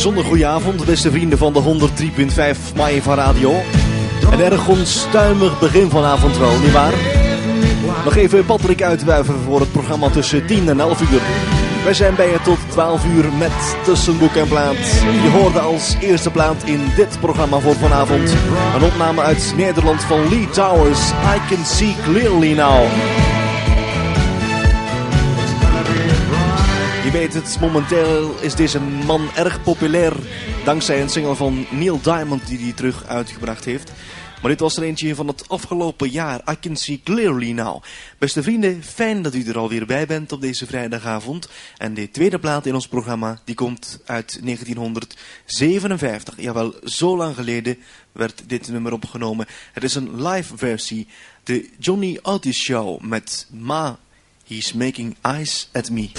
bijzonder goede avond, beste vrienden van de 103.5 Maeva Radio. Een erg onstuimig begin vanavond wel, nietwaar? Nog even Patrick uitwuiven voor het programma tussen 10 en 11 uur. Wij zijn bij je tot 12 uur met Tussenboek en Plaat. Je hoorde als eerste plaat in dit programma voor vanavond een opname uit Nederland van Lee Towers, I Can See Clearly Now. Je weet het, momenteel is deze man erg populair dankzij een single van Neil Diamond die hij terug uitgebracht heeft. Maar dit was er eentje van het afgelopen jaar, I Can See Clearly Now. Beste vrienden, fijn dat u er alweer bij bent op deze vrijdagavond. En de tweede plaat in ons programma, die komt uit 1957. Jawel, zo lang geleden werd dit nummer opgenomen. Het is een live versie, de Johnny Otis Show met Ma, He's Making Eyes at Me.